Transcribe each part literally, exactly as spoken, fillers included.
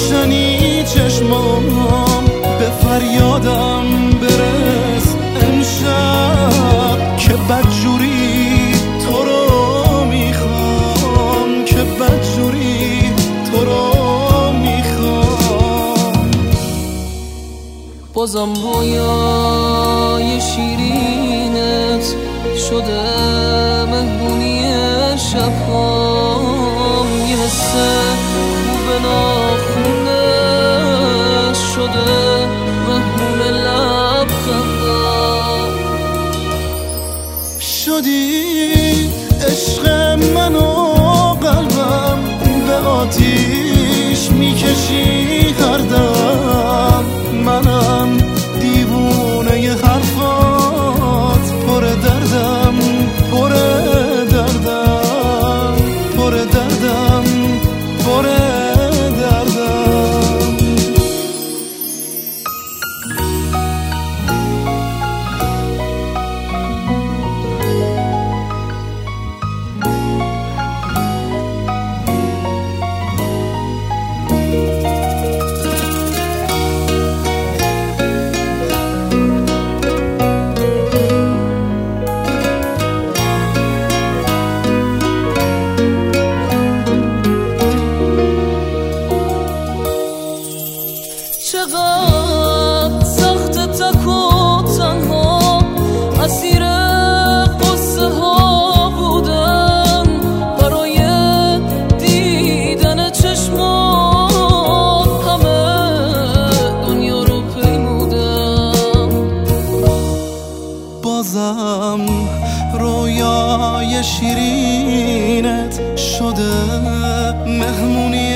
روشنی چشمام به فریادم برس امشب که بدجوری تو رو میخوام، که بدجوری تو رو میخوام. بازم رویای شیرینت شده مهمونی شبهام، یه حس خوب ناخونه شده مهمون لبخندم. شدی عشق من و قلبم به آتیش میکشی هر دم، منم دیوونه ی حرفات پر دردم پر دردم پر دردم پر دردم. چقدر سخت تک و تنها اسیر قصه ها بودم، برای دیدن چشمات همه دنیا رو پیمودم. بازم رویای شیرینت شده مهمونی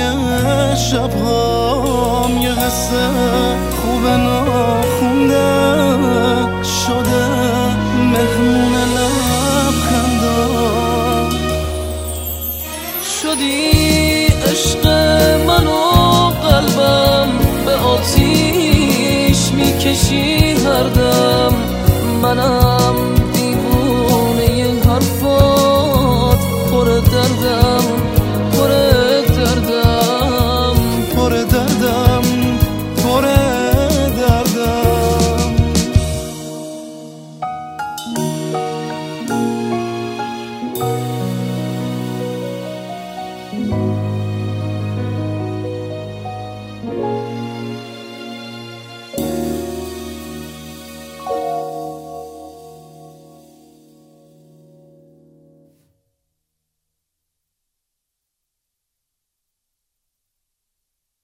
شبهام، یه حس خوب ناخونده شده مهمون لبخندام. شدی عشق من و قلبم به آتیش میکشی هر دم، منم